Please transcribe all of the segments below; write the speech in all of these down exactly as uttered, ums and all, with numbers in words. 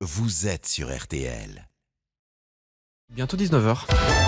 vous êtes sur R T L. Bientôt dix-neuf heures.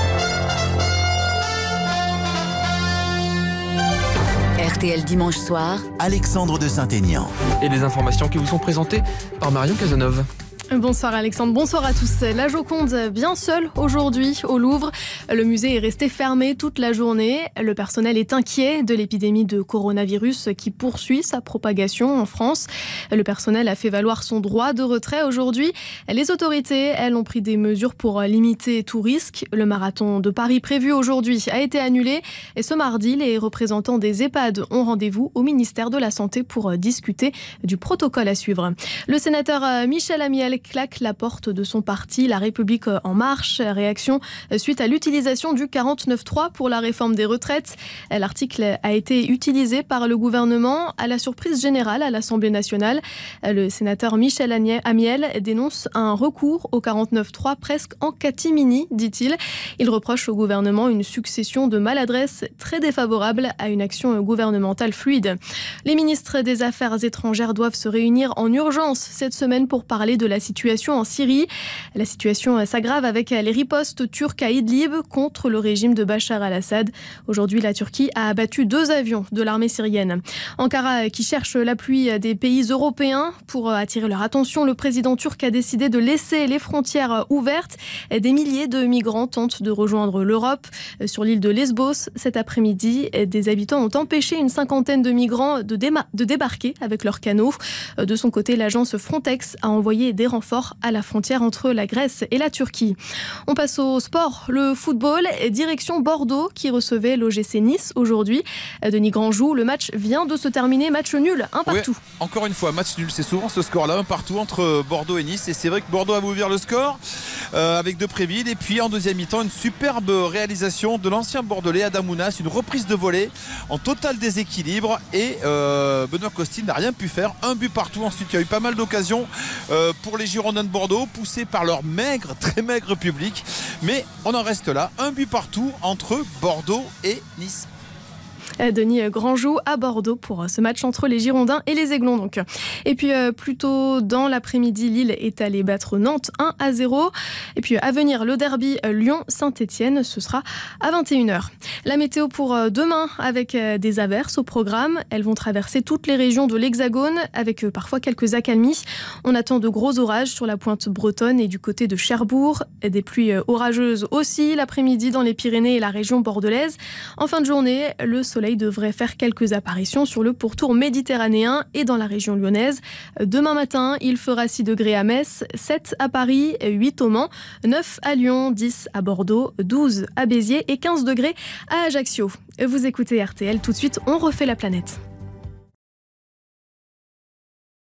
R T L dimanche soir. Alexandre de Saint-Aignan. Et les informations qui vous sont présentées par Marion Cazeneuve. Bonsoir Alexandre, bonsoir à tous. La Joconde bien seule aujourd'hui au Louvre. Le musée est resté fermé toute la journée. Le personnel est inquiet de l'épidémie de coronavirus qui poursuit sa propagation en France. Le personnel a fait valoir son droit de retrait aujourd'hui. Les autorités, elles, ont pris des mesures pour limiter tout risque. Le marathon de Paris prévu aujourd'hui a été annulé. Et ce mardi, les représentants des EHPAD ont rendez-vous au ministère de la Santé pour discuter du protocole à suivre. Le sénateur Michel Amiel claque la porte de son parti, La République En Marche. Réaction suite à l'utilisation du quarante-neuf trois pour la réforme des retraites. L'article a été utilisé par le gouvernement à la surprise générale à l'Assemblée nationale. Le sénateur Michel Amiel dénonce un recours au quarante-neuf trois presque en catimini, dit-il. Il reproche au gouvernement une succession de maladresses très défavorables à une action gouvernementale fluide. Les ministres des Affaires étrangères doivent se réunir en urgence cette semaine pour parler de la situation en Syrie. La situation s'aggrave avec les ripostes turques à Idlib contre le régime de Bachar al-Assad. Aujourd'hui, la Turquie a abattu deux avions de l'armée syrienne. Ankara, qui cherche l'appui des pays européens pour attirer leur attention, le président turc a décidé de laisser les frontières ouvertes. Des milliers de migrants tentent de rejoindre l'Europe. Sur l'île de Lesbos, cet après-midi, des habitants ont empêché une cinquantaine de migrants de, déma- de débarquer avec leurs canots. De son côté, l'agence Frontex a envoyé des renforts à la frontière entre la Grèce et la Turquie. On passe au sport, le football, direction Bordeaux qui recevait l'O G C Nice aujourd'hui. Denis Grandjou, le match vient de se terminer, match nul, un partout. Oui, encore une fois, match nul, c'est souvent ce score-là, un partout entre Bordeaux et Nice. Et c'est vrai que Bordeaux avait ouvert le score euh, avec Depréville. Et puis en deuxième mi-temps, une superbe réalisation de l'ancien Bordelais Adam Ounas, une reprise de volée en total déséquilibre. Et euh, Benoît Costil n'a rien pu faire, un but partout. Ensuite, il y a eu pas mal d'occasions euh, pour les Girondins de Bordeaux, poussés par leur maigre, très maigre public. Mais on en reste là, un but partout entre Bordeaux et Nice. Denis Grandjou à Bordeaux pour ce match entre les Girondins et les Aiglons donc. Et puis euh, plus tôt dans l'après-midi, Lille est allé battre Nantes un à zéro. Et puis à venir le derby Lyon-Saint-Etienne, ce sera à vingt et une heures. La météo pour demain avec des averses au programme. Elles vont traverser toutes les régions de l'Hexagone avec parfois quelques accalmies. On attend de gros orages sur la pointe bretonne et du côté de Cherbourg. Des pluies orageuses aussi l'après-midi dans les Pyrénées et la région bordelaise. En fin de journée, le soleil devrait faire quelques apparitions sur le pourtour méditerranéen et dans la région lyonnaise. Demain matin, il fera six degrés à Metz, sept à Paris, huit au Mans, neuf à Lyon, dix à Bordeaux, douze à Béziers et quinze degrés à Ajaccio. Vous écoutez R T L, tout de suite, on refait la planète.